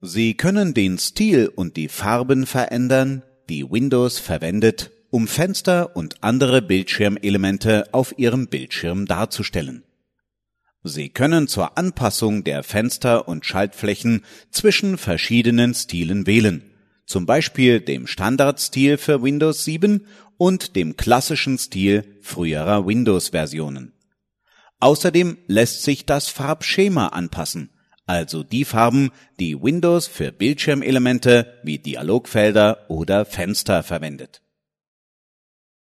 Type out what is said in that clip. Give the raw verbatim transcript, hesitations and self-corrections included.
Sie können den Stil und die Farben verändern, die Windows verwendet, um Fenster und andere Bildschirmelemente auf Ihrem Bildschirm darzustellen. Sie können zur Anpassung der Fenster und Schaltflächen zwischen verschiedenen Stilen wählen, zum Beispiel dem Standardstil für Windows sieben und dem klassischen Stil früherer Windows-Versionen. Außerdem lässt sich das Farbschema anpassen, also die Farben, die Windows für Bildschirmelemente wie Dialogfelder oder Fenster verwendet.